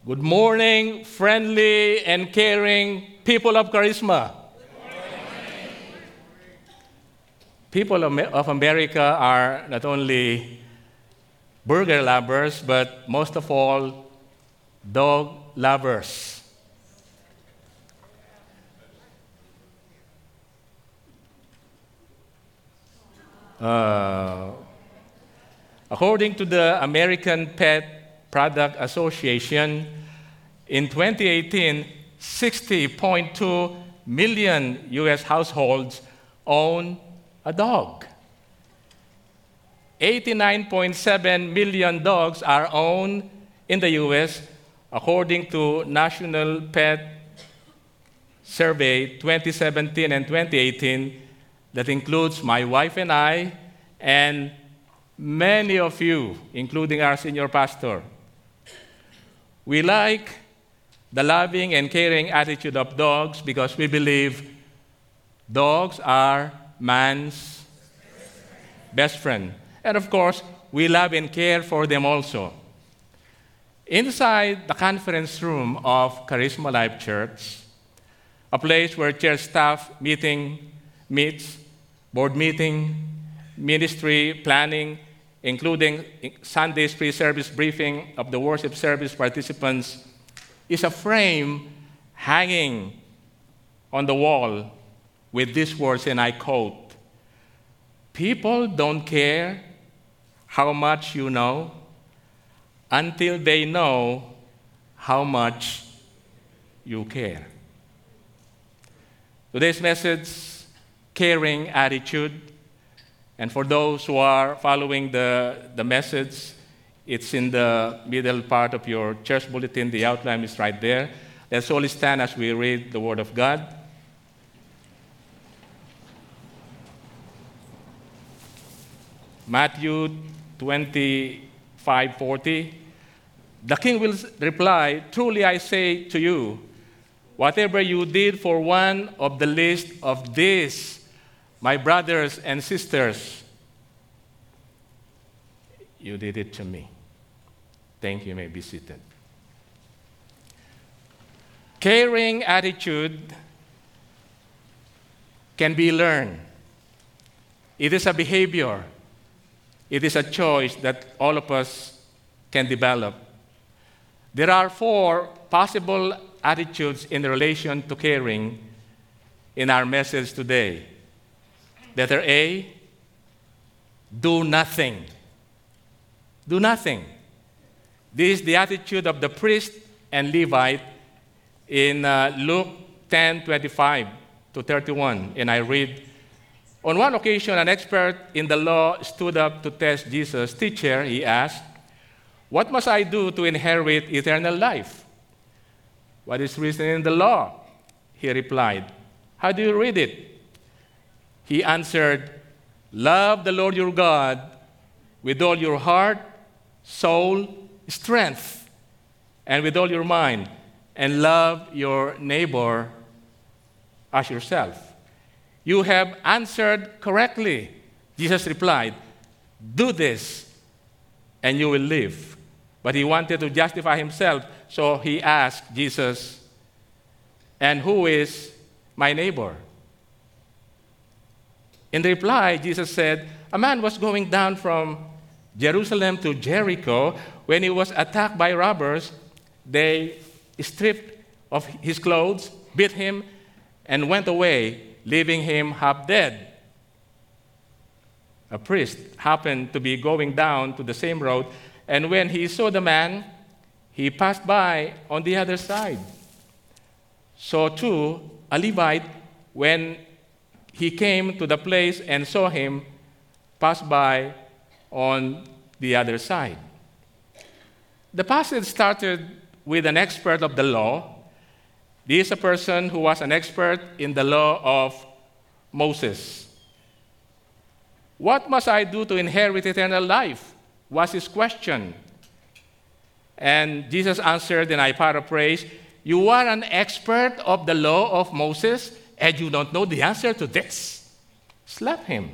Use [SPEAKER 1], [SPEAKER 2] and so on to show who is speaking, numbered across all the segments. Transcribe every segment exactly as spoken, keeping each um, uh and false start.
[SPEAKER 1] Good morning, friendly and caring people of Charisma. People of America are not only burger lovers, but most of all, dog lovers. Uh, according to the American Pet Product Association, in twenty eighteen, sixty point two million U S households own a dog. eighty-nine point seven million dogs are owned in the U S, according to National Pet Survey twenty seventeen and twenty eighteen, that includes my wife and I, and many of you, including our senior pastor. We like the loving and caring attitude of dogs because we believe dogs are man's best friend. And of course, we love and care for them also. Inside the conference room of Charisma Life Church, a place where church staff meeting meets, board meeting, ministry planning, including Sunday's pre-service briefing of the worship service participants, is a frame hanging on the wall with these words, and I quote, "People don't care how much you know until they know how much you care." Today's message, caring attitude. And for those who are following the, the message, it's in the middle part of your church bulletin. The outline is right there. Let's all stand as we read the Word of God. Matthew twenty-five forty. The king will reply, "Truly I say to you, whatever you did for one of the least of these, my brothers and sisters, you did it to me." Thank you. You may be seated. Caring attitude can be learned. It is a behavior. It is a choice that all of us can develop. There are four possible attitudes in relation to caring in our message today. Letter A, do nothing. Do nothing. This is the attitude of the priest and Levite in uh, Luke ten twenty-five to thirty-one. And I read, "On one occasion, an expert in the law stood up to test Jesus. 'Teacher,' he asked, 'what must I do to inherit eternal life?' 'What is written in the law?' he replied. 'How do you read it?' He answered, 'Love the Lord your God with all your heart, soul, strength, and with all your mind, and love your neighbor as yourself.' 'You have answered correctly,' Jesus replied. 'Do this, and you will live.' But he wanted to justify himself, so he asked Jesus, 'And who is my neighbor?' In reply, Jesus said, 'A man was going down from Jerusalem to Jericho when he was attacked by robbers. They stripped of his clothes, beat him, and went away, leaving him half dead. A priest happened to be going down to the same road, and when he saw the man, he passed by on the other side. So too, a Levite, when he came to the place and saw him, passed by on the other side." The passage started with an expert of the law. This is a person who was an expert in the law of Moses. "What must I do to inherit eternal life?" was his question. And Jesus answered, and I paraphrase, "You are an expert of the law of Moses, and you don't know the answer to this? Slap him."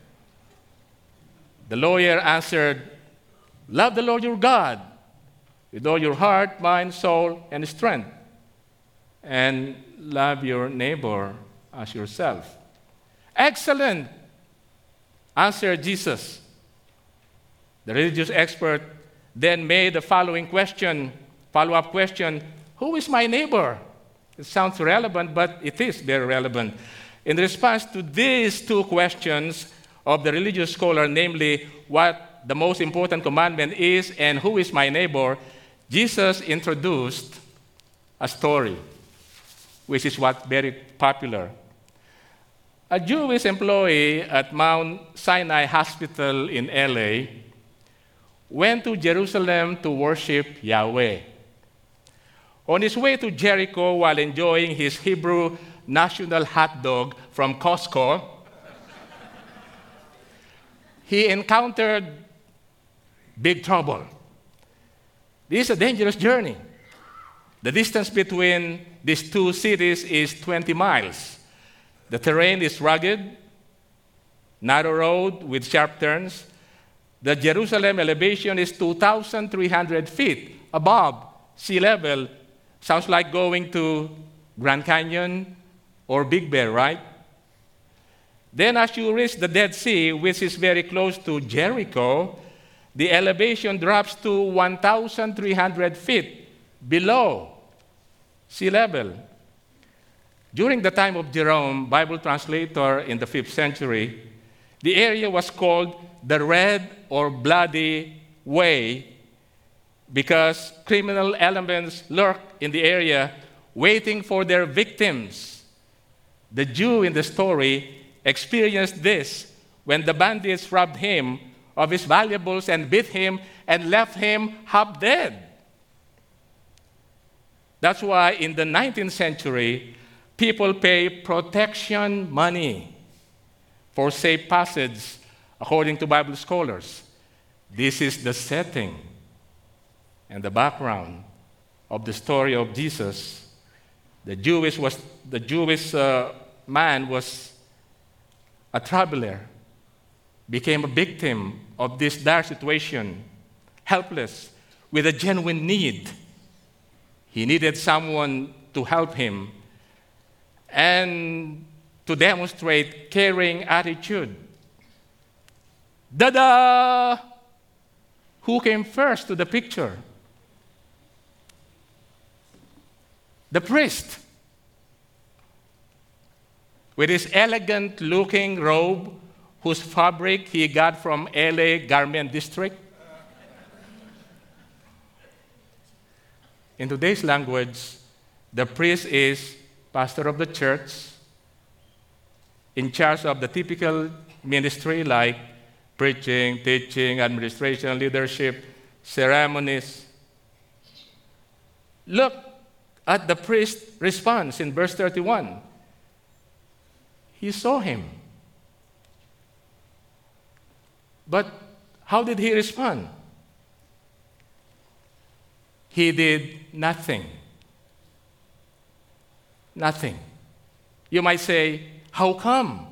[SPEAKER 1] The lawyer answered, "Love the Lord your God with all your heart, mind, soul, and strength. And love your neighbor as yourself. Excellent, answered Jesus. The religious expert then made the following question, follow-up question, who is my neighbor? It sounds relevant, but it is very relevant. In response to these two questions of the religious scholar, namely what the most important commandment is and who is my neighbor, Jesus introduced a story, which is what very popular. A Jewish employee at Mount Sinai Hospital in L A went to Jerusalem to worship Yahweh. On his way to Jericho while enjoying his Hebrew national hot dog from Costco, he encountered big trouble. This is a dangerous journey. The distance between these two cities is twenty miles. The terrain is rugged, narrow road with sharp turns. The Jerusalem elevation is two thousand three hundred feet above sea level. Sounds like going to Grand Canyon or Big Bear, right? Then as you reach the Dead Sea, which is very close to Jericho, the elevation drops to one thousand three hundred feet below sea level. During the time of Jerome, Bible translator in the fifth century, the area was called the Red or Bloody Way because criminal elements lurked in the area waiting for their victims. The Jew in the story experienced this when the bandits robbed him of his valuables and beat him and left him half dead. That's why in the nineteenth century, people pay protection money for safe passage, according to Bible scholars. This is the setting and the background of the story of Jesus. The Jewish, was, the Jewish uh, man was a traveler, became a victim of this dire situation, helpless, with a genuine need. He needed someone to help him and to demonstrate caring attitude. Da-da! Who came first to the picture? The priest, with his elegant-looking robe, whose fabric he got from L A Garment District. In today's language, the priest is pastor of the church, in charge of the typical ministry like preaching, teaching, administration, leadership, ceremonies. Look at the priest's response in verse thirty-one. He saw him. But how did he respond? He did nothing. Nothing. You might say, how come?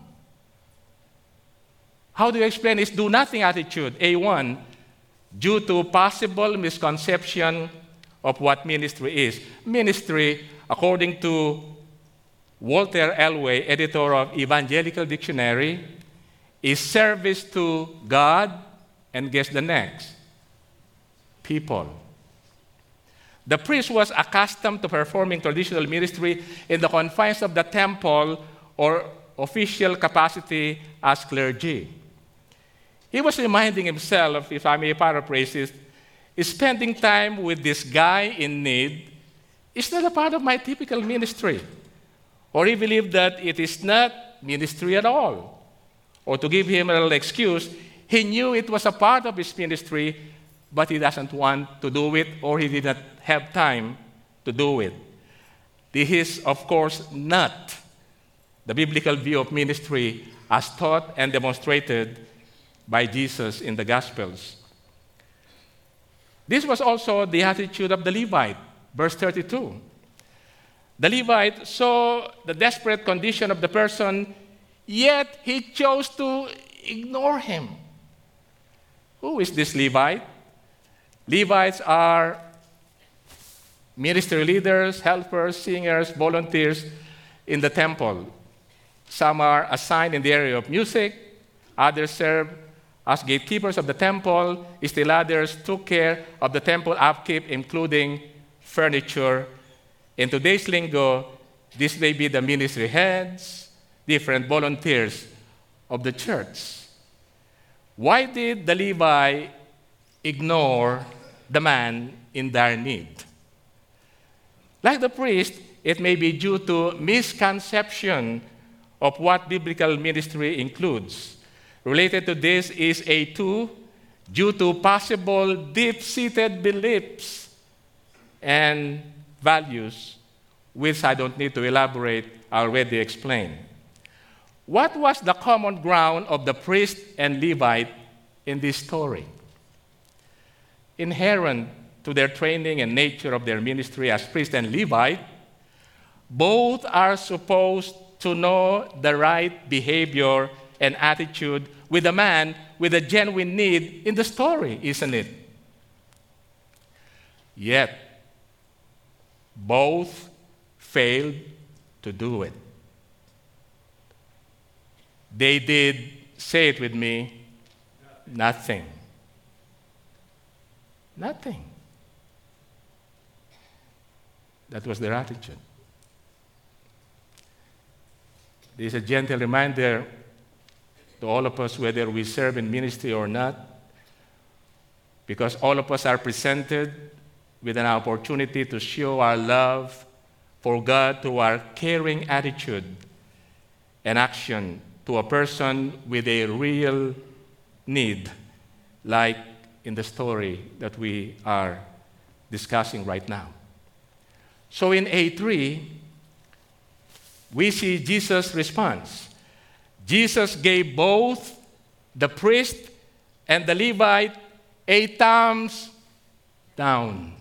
[SPEAKER 1] How do you explain this do nothing attitude? A one, due to possible misconception of what ministry is. Ministry, according to Walter Elway, editor of Evangelical Dictionary, is service to God, and guess the next? People. The priest was accustomed to performing traditional ministry in the confines of the temple or official capacity as clergy. He was reminding himself, if I may paraphrase it, spending time with this guy in need is not a part of my typical ministry. Or he believed that it is not ministry at all. Or to give him a little excuse, he knew it was a part of his ministry, but he doesn't want to do it, or he did not have time to do it. This is, of course, not the biblical view of ministry as taught and demonstrated by Jesus in the Gospels. This was also the attitude of the Levite, verse thirty-two. The Levite saw the desperate condition of the person, yet he chose to ignore him. Who is this Levite? Levites are ministry leaders, helpers, singers, volunteers in the temple. Some are assigned in the area of music, others serve as gatekeepers of the temple, still others took care of the temple upkeep, including furniture. In today's lingo, this may be the ministry heads, different volunteers of the church. Why did the Levi ignore the man in dire need? Like the priest, it may be due to misconception of what biblical ministry includes. Related to this is A two, due to possible deep-seated beliefs and values, which I don't need to elaborate, I already explained. What was the common ground of the priest and Levite in this story? Inherent to their training and nature of their ministry as priest and Levite, both are supposed to know the right behavior and attitude with a man with a genuine need in the story, isn't it? Yet, both failed to do it. They did, say it with me, nothing. Nothing. That was their attitude. This is a gentle reminder to all of us, whether we serve in ministry or not, because all of us are presented with an opportunity to show our love for God through our caring attitude and action to a person with a real need, like in the story that we are discussing right now. So in A three, we see Jesus' response. Jesus gave both the priest and the Levite a thumbs down.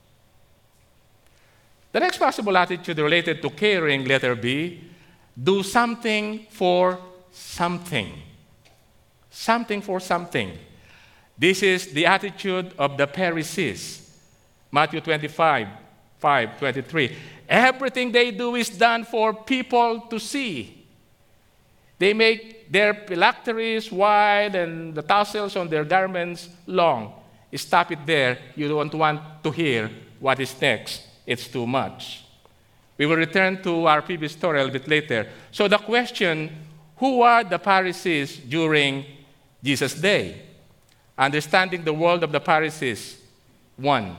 [SPEAKER 1] The next possible attitude related to caring, letter B, do something for something. Something for something. This is the attitude of the Pharisees. Matthew twenty-five, five, twenty-three. Everything they do is done for people to see. They make their phylacteries wide and the tassels on their garments long. Stop it there. You don't want to hear what is next. It's too much. We will return to our previous story a little bit later. So the question, who are the Pharisees during Jesus' day? Understanding the world of the Pharisees. One,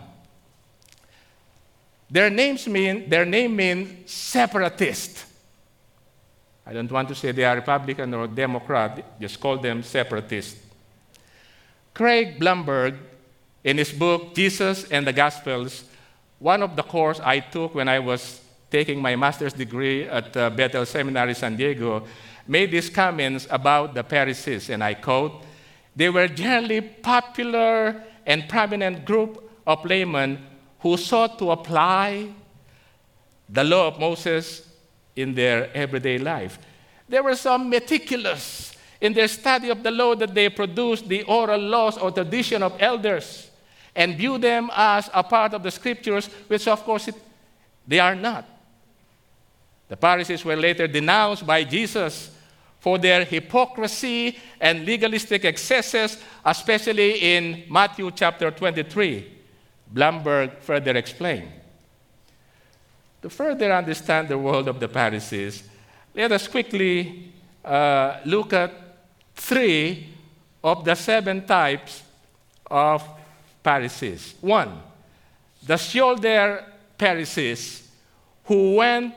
[SPEAKER 1] their names mean their name means separatist. I don't want to say they are Republican or Democrat, just call them separatist. Craig Blomberg, in his book Jesus and the Gospels, one of the course I took when I was taking my master's degree at uh, Bethel Seminary, San Diego, made these comments about the Pharisees, and I quote, "They were generally popular and prominent group of laymen who sought to apply the law of Moses in their everyday life. They were so meticulous in their study of the law that they produced the oral laws or tradition of elders and view them as a part of the scriptures, which of course it, they are not. The Pharisees were later denounced by Jesus for their hypocrisy and legalistic excesses, especially in Matthew chapter twenty-three. Blomberg further explained. To further understand the world of the Pharisees, let us quickly uh, look at three of the seven types of Pharisees. One, the shoulder Pharisees who went,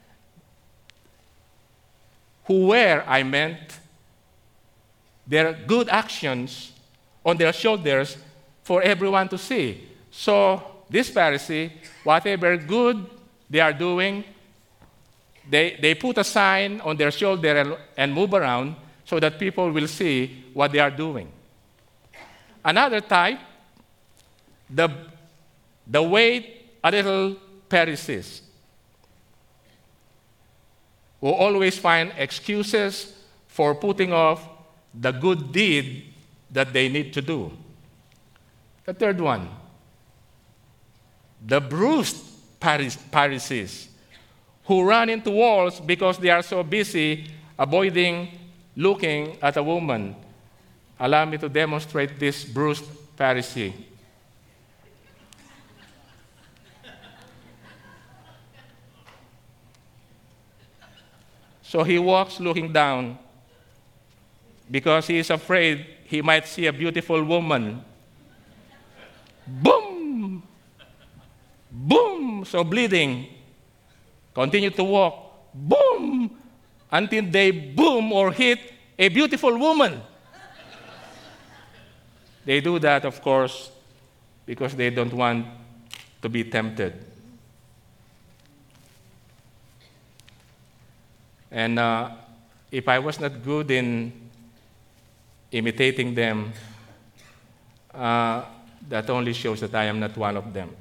[SPEAKER 1] who were, I meant, their good actions on their shoulders for everyone to see. So this Pharisee, whatever good they are doing, they, they put a sign on their shoulder and, and move around so that people will see what they are doing. Another type, the, the wait a little Pharisees, who always find excuses for putting off the good deed that they need to do. The third one, the bruised Paris- Pharisees who run into walls because they are so busy avoiding looking at a woman. Allow me to demonstrate this bruised Pharisee. So he walks looking down because he is afraid he might see a beautiful woman. Boom! Boom! So bleeding. Continue to walk. Boom! Until they boom or hit a beautiful woman. They do that, of course, because they don't want to be tempted. And uh, if I was not good in imitating them, uh, that only shows that I am not one of them.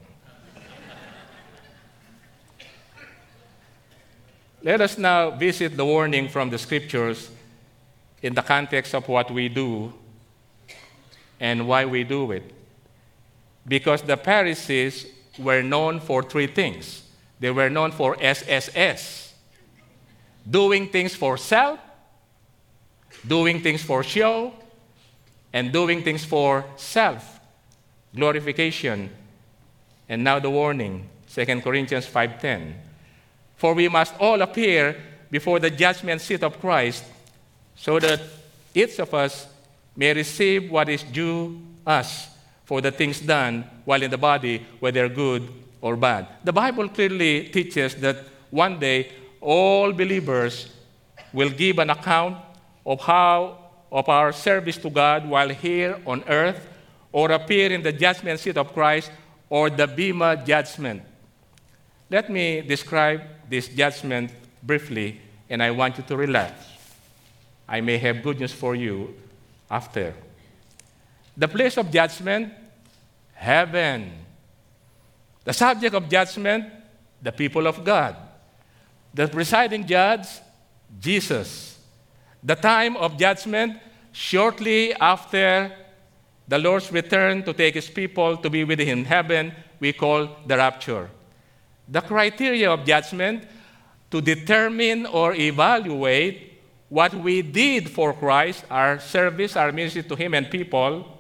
[SPEAKER 1] Let us now visit the warning from the Scriptures in the context of what we do and why we do it. Because the Pharisees were known for three things. They were known for S S S, doing things for self, doing things for show, and doing things for self glorification. And now the warning, Second Corinthians five ten. For we must all appear before the judgment seat of Christ, so that each of us may receive what is due us for the things done while in the body, whether good or bad. The Bible clearly teaches that one day all believers will give an account of how of our service to God while here on earth, or appear in the judgment seat of Christ, or the Bema judgment. Let me describe this judgment briefly, and I want you to relax. I may have good news for you after. The place of judgment, heaven. The subject of judgment, the people of God. The presiding judge, Jesus. The time of judgment, shortly after the Lord's return to take his people to be with him in heaven, we call the rapture. The criteria of judgment, to determine or evaluate what we did for Christ, our service, our ministry to him and people,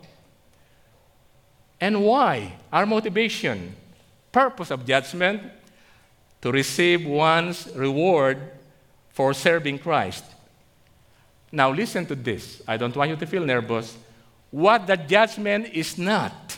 [SPEAKER 1] and why, our motivation, purpose of judgment, to receive one's reward for serving Christ. Now listen to this. I don't want you to feel nervous. What the judgment is not.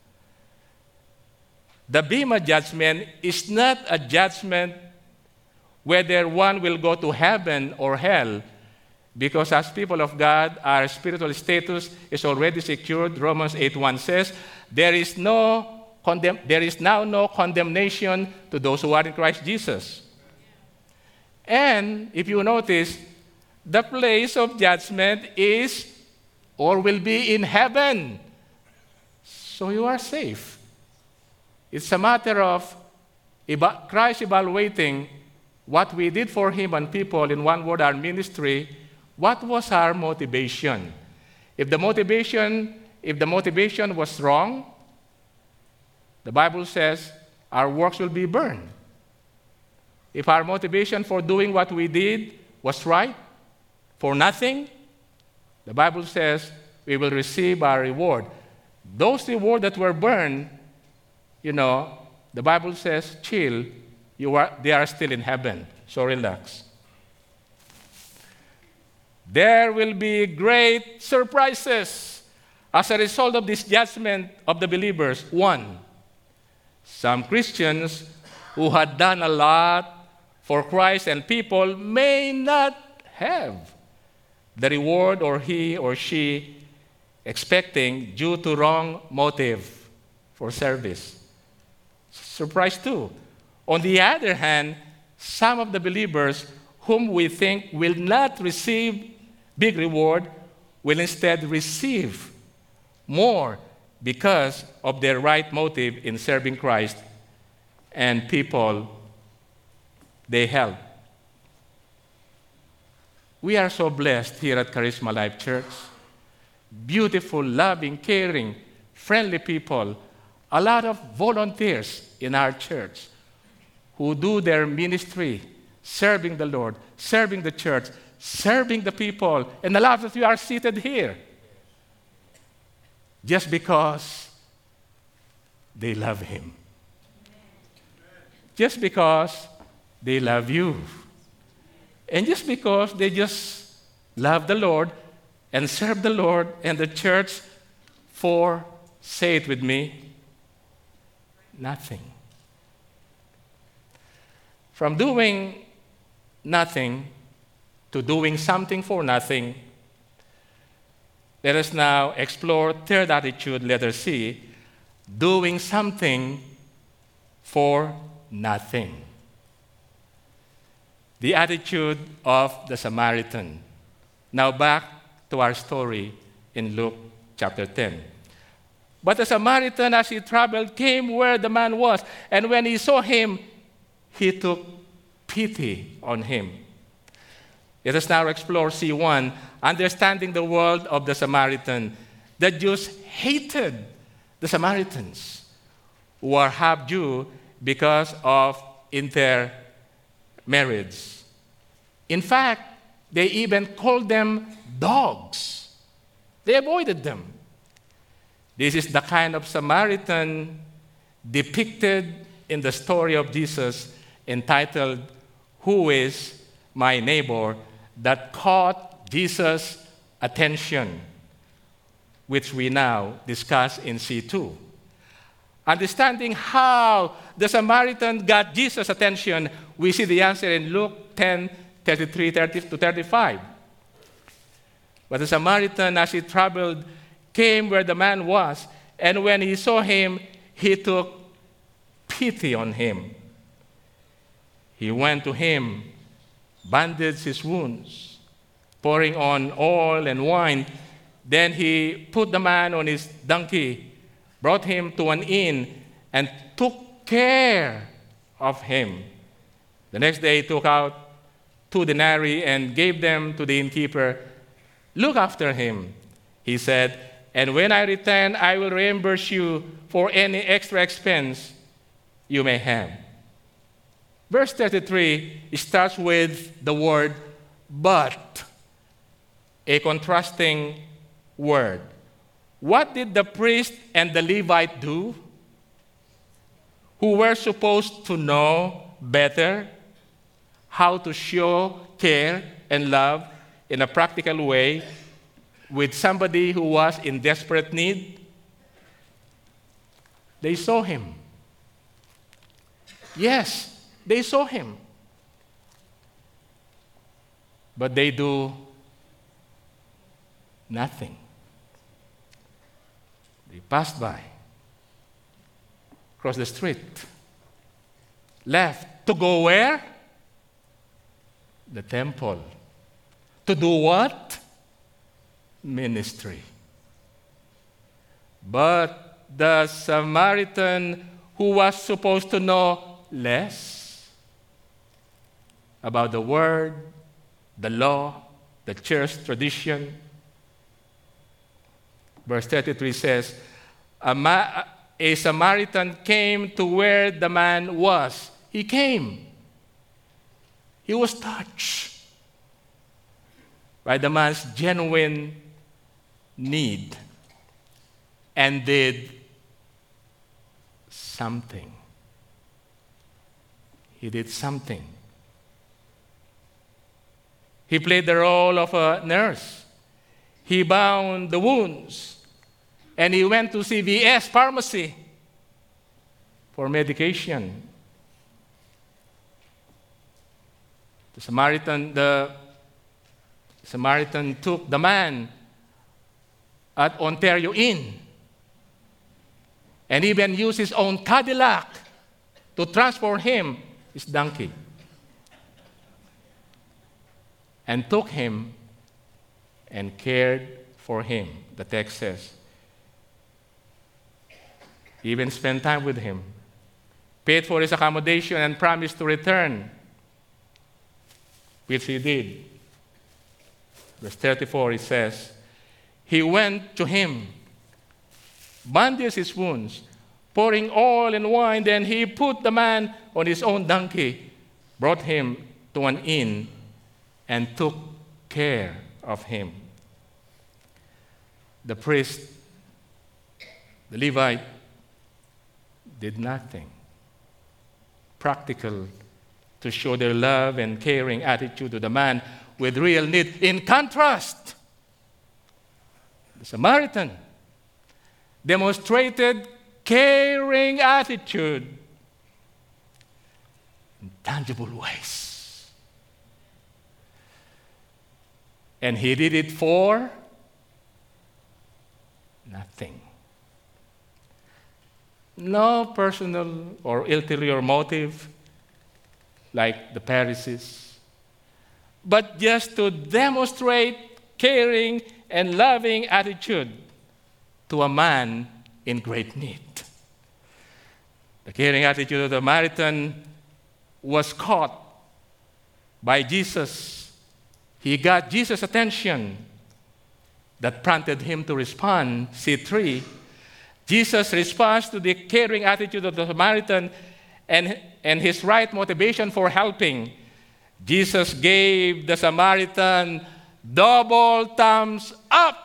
[SPEAKER 1] The Bema judgment is not a judgment whether one will go to heaven or hell, because as people of God, our spiritual status is already secured. Romans eight one says, there is, no condemn- there is now no condemnation to those who are in Christ Jesus. And if you notice, the place of judgment is or will be in heaven. So you are safe. It's a matter of eva- Christ evaluating what we did for him and people, in one word, our ministry. What was our motivation? If the motivation, if the motivation was wrong, the Bible says our works will be burned. If our motivation for doing what we did was right, for nothing, the Bible says we will receive our reward. Those rewards that were burned, you know, the Bible says, chill, you are, they are still in heaven, so relax. There will be great surprises as a result of this judgment of the believers. One, some Christians who had done a lot for Christ and people may not have the reward or he or she expecting due to wrong motive for service. Surprise two. On the other hand, some of the believers whom we think will not receive big reward will instead receive more because of their right motive in serving Christ and people they help. We are so blessed here at Charisma Life Church. Beautiful, loving, caring, friendly people. A lot of volunteers in our church who do their ministry, serving the Lord, serving the church, serving the people, and a lot of you are seated here just because they love Him. Just because they love you. And just because they just love the Lord and serve the Lord and the church for, say it with me, nothing. From doing nothing to doing something for nothing, let us now explore third attitude, letter C, doing something for nothing. The attitude of the Samaritan. Now back to our story in Luke chapter ten. But the Samaritan, as he traveled, came where the man was, and when he saw him, he took pity on him. Let us now explore C one, understanding the world of the Samaritan. The Jews hated the Samaritans, who are half Jew because of intermarriage. In fact, they even called them dogs. They avoided them. This is the kind of Samaritan depicted in the story of Jesus entitled, "Who is My Neighbor?" that caught Jesus' attention, which we now discuss in C two. Understanding how the Samaritan got Jesus' attention, we see the answer in Luke ten, thirty-three to thirty-five. But the Samaritan, as he traveled, came where the man was, and when he saw him, he took pity on him. He went to him, bandaged his wounds, pouring on oil and wine. Then he put the man on his donkey, brought him to an inn, and took care of him. The next day he took out two denarii and gave them to the innkeeper. "Look after him," he said, "and when I return, I will reimburse you for any extra expense you may have." Verse thirty-three starts with the word "but," a contrasting word. What did the priest and the Levite do, who were supposed to know better how to show care and love in a practical way with somebody who was in desperate need? They saw him. Yes, they saw him. But they do nothing. They passed by, crossed the street, left to go where? The temple. To do what? Ministry. But the Samaritan, who was supposed to know less about the word, the law, the church tradition, verse thirty-three says, a, Ma- a Samaritan came to where the man was. He came. He was touched by the man's genuine need and did something. He did something. He played the role of a nurse. He bound the wounds. And he went to C V S pharmacy for medication. The Samaritan, the Samaritan took the man at Ontario Inn and even used his own Cadillac to transport him, his donkey, and took him and cared for him, the text says. He even spent time with him, paid for his accommodation, and promised to return, which he did. Verse thirty-four, it says, he went to him, bandaged his wounds, pouring oil and wine. Then he put the man on his own donkey, brought him to an inn, and took care of him. The priest, the Levite, did nothing practical to show their love and caring attitude to the man with real need. In contrast, the Samaritan demonstrated caring attitude in tangible ways. And he did it for nothing. No personal or ulterior motive like the Pharisees, but just to demonstrate caring and loving attitude to a man in great need. The caring attitude of the Samaritan was caught by Jesus. He got Jesus' attention that prompted him to respond. C three, Jesus' response to the caring attitude of the Samaritan and, and his right motivation for helping. Jesus gave the Samaritan double thumbs up.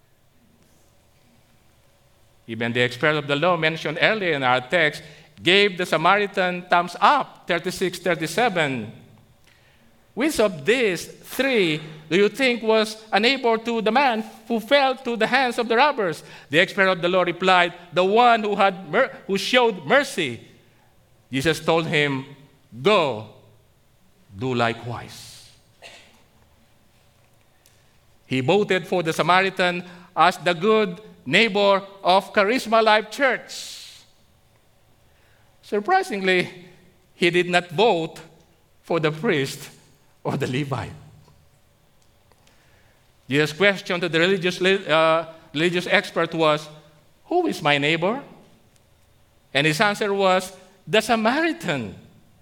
[SPEAKER 1] Even the expert of the law mentioned earlier in our text gave the Samaritan thumbs up, thirty-six, thirty-seven. Which of these three do you think was a neighbor to the man who fell to the hands of the robbers? The expert of the law replied, the one who, had mer- who showed mercy. Jesus told him, go, do likewise. He voted for the Samaritan as the good neighbor of Charisma Life Church. Surprisingly, he did not vote for the priest or the Levite. Jesus' question to the religious, uh, religious expert was, who is my neighbor? And his answer was, the Samaritan.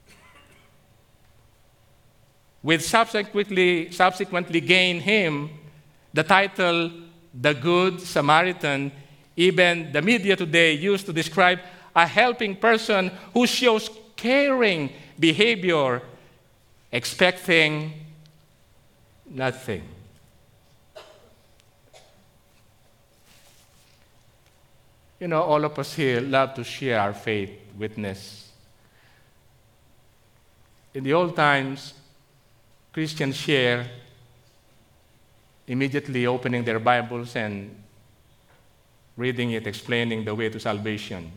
[SPEAKER 1] Which subsequently, subsequently gained him the title, the Good Samaritan. Even the media today used to describe a helping person who shows caring behavior, expecting nothing. You know, all of us here love to share our faith witness. In the old times, Christians share immediately opening their Bibles and reading it, explaining the way to salvation.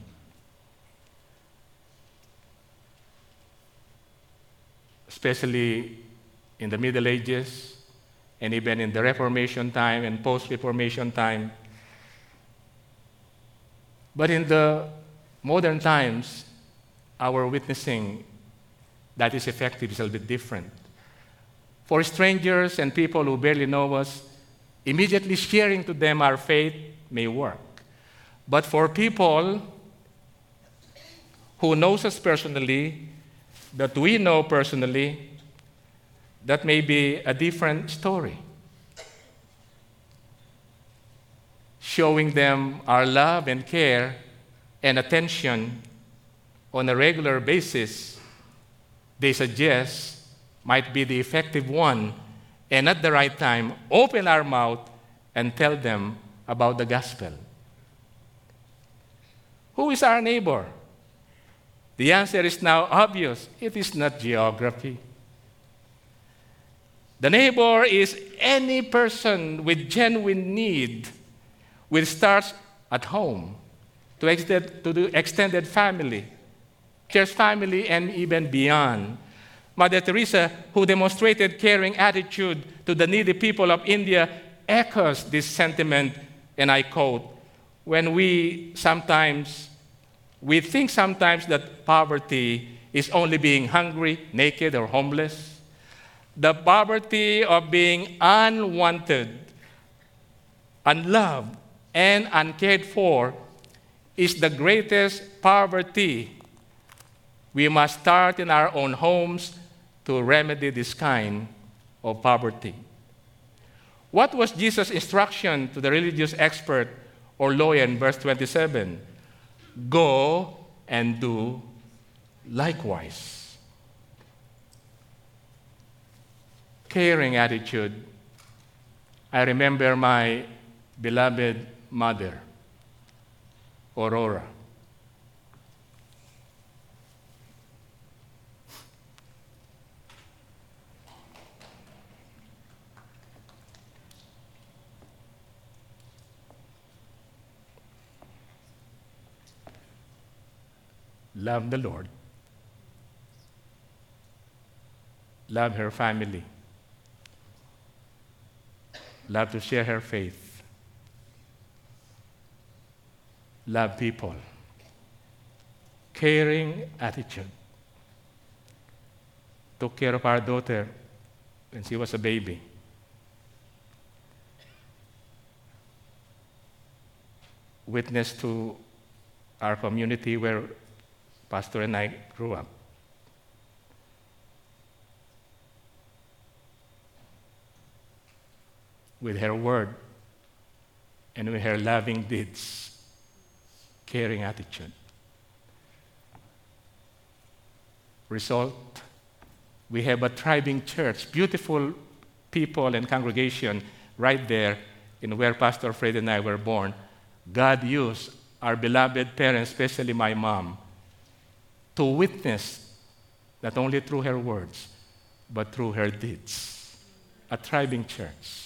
[SPEAKER 1] Especially in the Middle Ages and even in the Reformation time and post-Reformation time. But in the modern times, our witnessing that is effective is a little bit different. For strangers and people who barely know us, immediately sharing to them our faith may work. But for people who knows us personally, that we know personally, that may be a different story. Showing them our love and care and attention on a regular basis, they suggest might be the effective one, and at the right time, open our mouth and tell them about the gospel. Who is our neighbor? The answer is now obvious. It is not geography. The neighbor is any person with genuine need, which starts at home, to, extend, to the extended family, church family, and even beyond. Mother Teresa, who demonstrated caring attitude to the needy people of India, echoes this sentiment, and I quote, when we sometimes, we think sometimes that poverty is only being hungry, naked, or homeless. The poverty of being unwanted, unloved, and uncared for is the greatest poverty. We must start in our own homes to remedy this kind of poverty. What was Jesus' instruction to the religious expert or lawyer in verse twenty-seven? go and do likewise. Caring attitude. I remember my beloved mother, Aurora. Love the Lord, love her family, love to share her faith, love people, caring attitude. Took care of our daughter when she was a baby. Witness to our community where Pastor and I grew up. With her word and with her loving deeds, caring attitude. Result, we have a thriving church, beautiful people and congregation right there in where Pastor Fred and I were born. God used our beloved parents, especially my mom, to witness not only through her words, but through her deeds. A thriving church.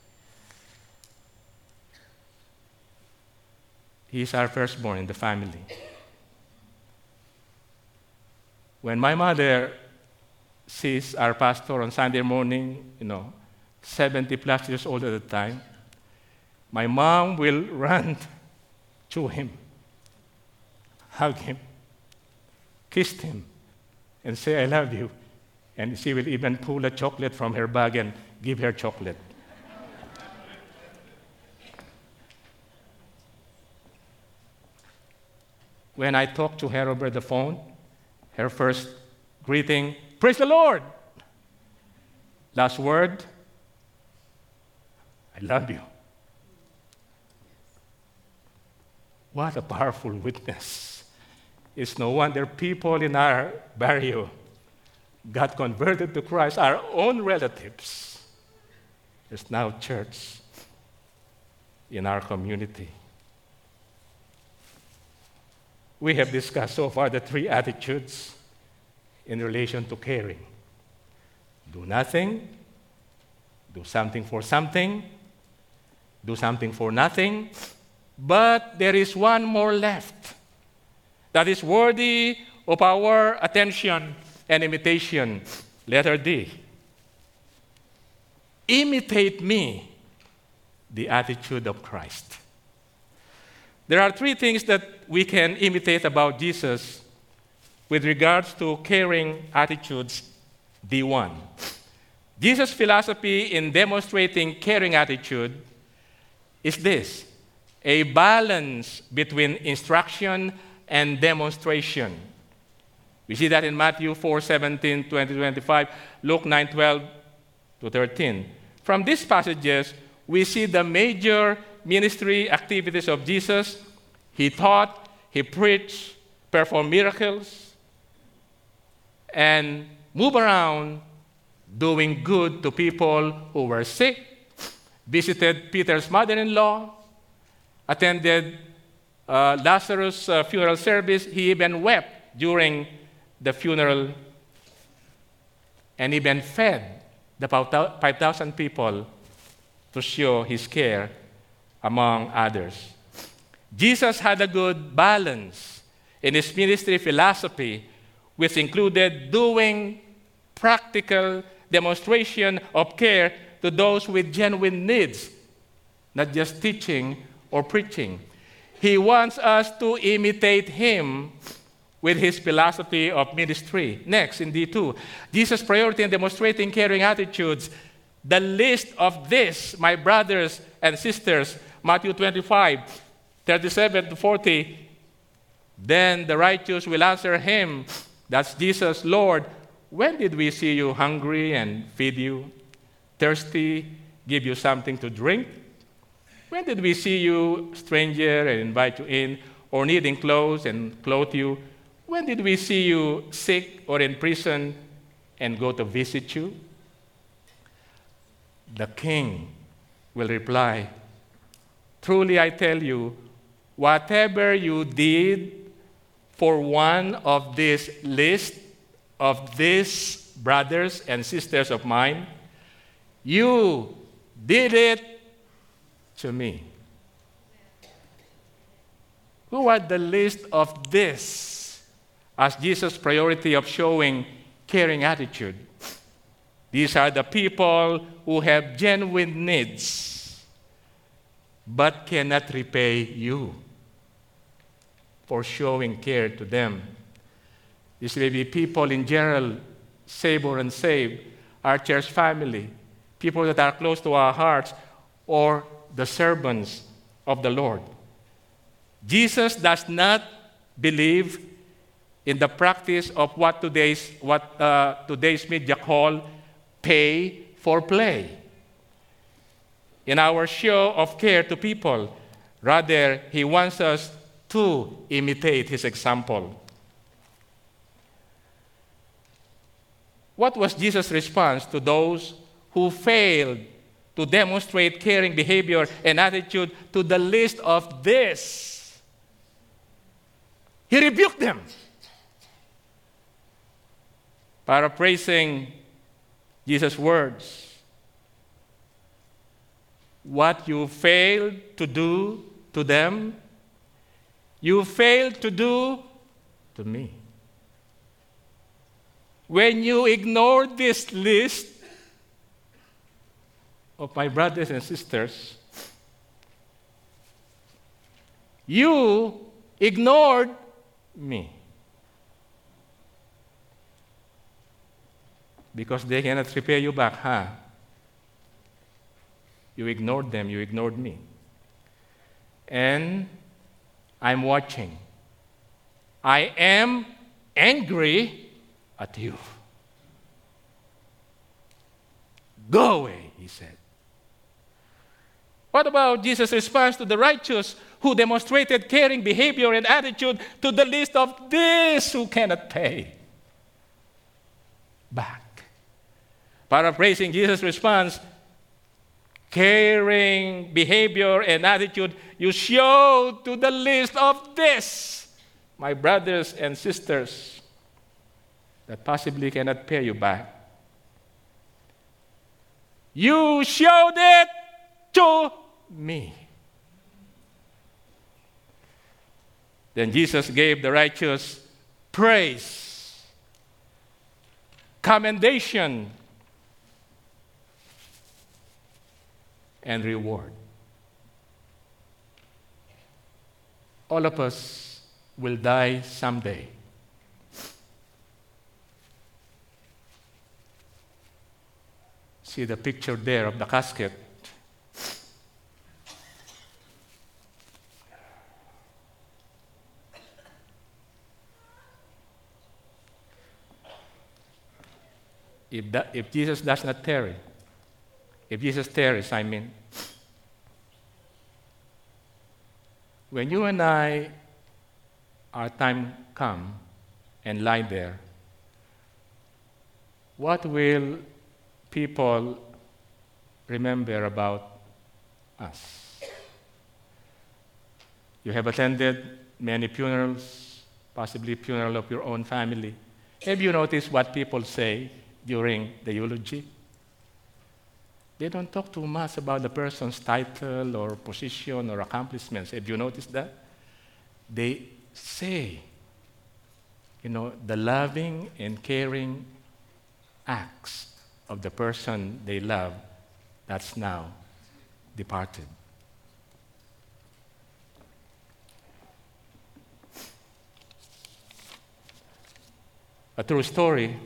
[SPEAKER 1] He is our firstborn in the family. When my mother sees our pastor on Sunday morning, you know, seventy plus years old at the time, my mom will run to him, hug him, kiss him, and say, I love you. And she will even pull a chocolate from her bag and give her chocolate. When I talk to her over the phone, her first greeting, praise the Lord. Last word, I love you. What a powerful witness. It's no wonder people in our barrio got converted to Christ, our own relatives. There's now church in our community. We have discussed so far the three attitudes in relation to caring. Do nothing, do something for something, do something for nothing, but there is one more left that is worthy of our attention and imitation. Letter D. Imitate me, the attitude of Christ. There are three things that we can imitate about Jesus with regards to caring attitudes. D one. Jesus' philosophy in demonstrating caring attitude is this: a balance between instruction and demonstration. We see that in Matthew four seventeen, twenty, twenty-five, Luke nine twelve to thirteen. From these passages, we see the major ministry activities of Jesus. He taught, he preached, performed miracles, and moved around doing good to people who were sick, visited Peter's mother-in-law, attended uh, Lazarus' uh, funeral service. He even wept during the funeral, and even fed the five thousand people to show his care among others. Jesus had a good balance in his ministry philosophy, which included doing practical demonstration of care to those with genuine needs, not just teaching or preaching. He wants us to imitate him with his philosophy of ministry. Next, in D two, Jesus' priority in demonstrating caring attitudes. The list of this, my brothers and sisters, Matthew twenty-five, thirty-seven to forty, then the righteous will answer him, that's Jesus, Lord, when did we see you hungry and feed you, thirsty, give you something to drink? When did we see you stranger and invite you in, or needing clothes and clothe you? When did we see you sick or in prison and go to visit you?" The king will reply, "Truly I tell you, whatever you did for one of this list of these brothers and sisters of mine, you did it to me." Who are the list of this as Jesus' priority of showing caring attitude? These are the people who have genuine needs but cannot repay you for showing care to them. These may be people in general, saved or unsaved, our church family, people that are close to our hearts, or the servants of the Lord. Jesus does not believe in the practice of what today's, what, uh, today's media call pay for play. In our show of care to people, rather, he wants us to imitate his example. What was Jesus' response to those who failed to demonstrate caring behavior and attitude to the list of this? He rebuked them. Paraphrasing Jesus' words, "What you failed to do to them, you failed to do to me." When you ignore this list of my brothers and sisters, you ignored me. Because they cannot repay you back, huh? You ignored them, you ignored me. And I'm watching. I am angry at you. Go away, he said. What about Jesus' response to the righteous who demonstrated caring behavior and attitude to the list of these who cannot pay back? Paraphrasing Jesus' response, caring behavior and attitude you show to the list of this, my brothers and sisters, that possibly cannot pay you back. You showed it to me. Then Jesus gave the righteous praise, commendation, and reward. All of us will die someday. See the picture there of the casket. If, that, if Jesus does not tarry, if Jesus tarries, I mean, when you and I, our time come and lie there, what will people remember about us? You have attended many funerals, possibly funeral of your own family. Have you noticed what people say during the eulogy? They don't talk too much about the person's title or position or accomplishments. Have you noticed that? They say, you know, the loving and caring acts of the person they love that's now departed. A true story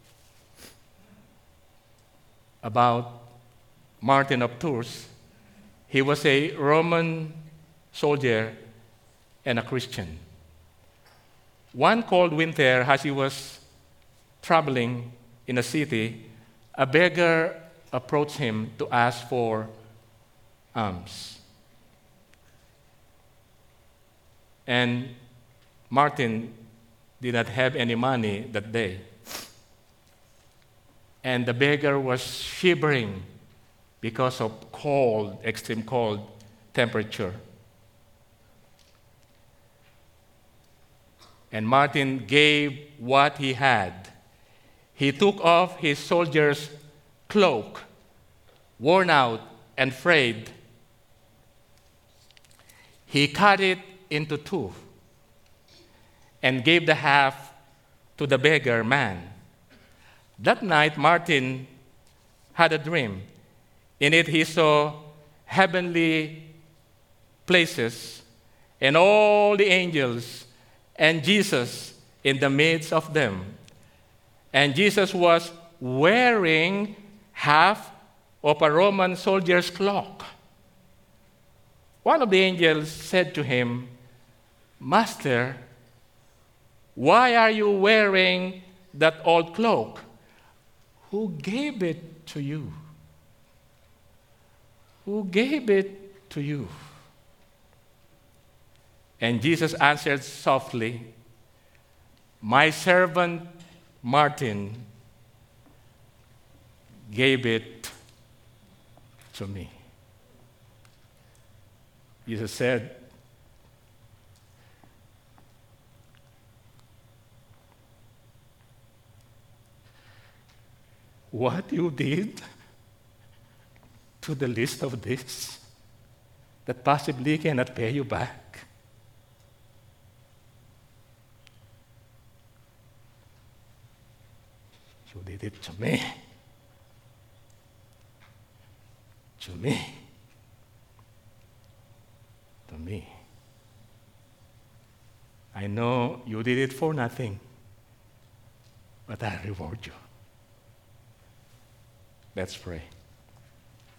[SPEAKER 1] about Martin of Tours. He was a Roman soldier and a Christian. One cold winter, as he was traveling in a city, a beggar approached him to ask for alms. And Martin did not have any money that day. And the beggar was shivering because of cold, extreme cold temperature. And Martin gave what he had. He took off his soldier's cloak, worn out and frayed. He cut it into two and gave the half to the beggar man. That night, Martin had a dream. In it, he saw heavenly places and all the angels and Jesus in the midst of them. And Jesus was wearing half of a Roman soldier's cloak. One of the angels said to him, "Master, why are you wearing that old cloak? Who gave it to you? Who gave it to you?" And Jesus answered softly, "My servant Martin gave it to me." Jesus said, "What you did to the least of this, that possibly cannot pay you back, you did it to me. To me. To me. I know you did it for nothing, but I reward you." Let's pray.